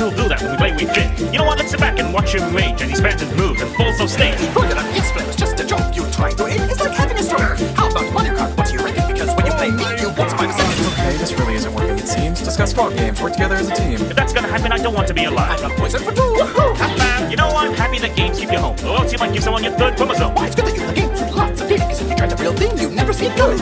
we'll do that when we play We Fit. You know what, let's sit back and watch him rage as he spans his moves and falls off stage. Bring it up, yes, Flip, it's just a joke. You trying to aim is like having a stroke. How about Mario Kart? What do you reckon? Because when you play me, you won't survive a second. Okay, this really isn't working, it seems. Discuss frog games, work together as a team. If that's gonna happen, I don't want to be alive. I'm poison for two. You know, I'm happy that games keep you home, or else you might give someone your third chromosome. Why, it's good that you play games with lots of feeling, because if you try the real thing, you never see it coming.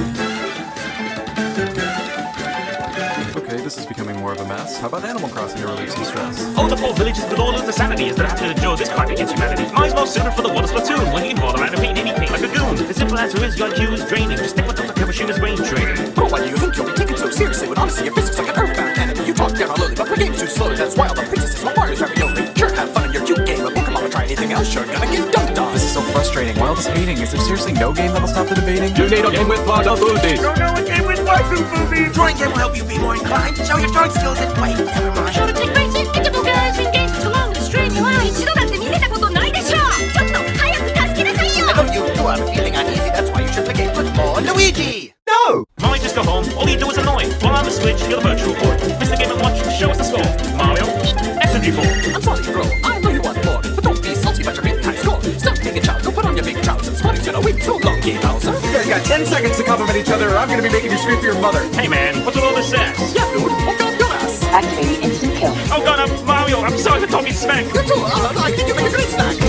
Okay, this is becoming more of a mess. How about Animal Crossing to relieve some stress? Oh, the poor villagers with all of the sanities that have to endure this crime against humanity. Mine's more suited for the water Splatoon, where he can fall around and paint anything like a goon. The simple answer is your IQ is draining. Just stick with Dr. Kawashima's brain training. Oh, why do you think you'll be taken so seriously when honestly your physics like an earthbound enemy? You talk down slowly, but play games too slowly. That's why all the princesses want Mario's ravioli. Sure, have fun in your cute game, but Pokemon will try anything else. Sure, gonna get dunked on. This is so frustrating. Why all this hating? Is there seriously no game that'll stop the debating? You need a game with Wada Booty. No, a game with waifu movies. Drawing game will help you be more inclined to show your drawing skills and wait, never mind. Sure to take basic interval guys and games too long to straight line. 一度だって見せたことないでしょ。ちょっと早く助けなさいよ。 I know you two are feeling uneasy, that's why you should play games with more Luigi. No! Molly, just go home. All you do is annoy. While on the Switch, you're the virtual boy. Mr. Game & Watch, show us the score. Mario, SMG4. I'm sorry, bro. I know you want more, but don't be salty about your big high score. Stop being a child. Go put on your big trousers. Spotting's gonna wait so long, Game Bowser. You guys got 10 seconds to compliment each other, or I'm gonna be making you scream for your mother. Hey man, what's with all this sex? Yeah, dude. Oh god, your ass. Activating instant kill. Oh god, Mario, I'm sorry for talking smack. You too. I think you make a great snack.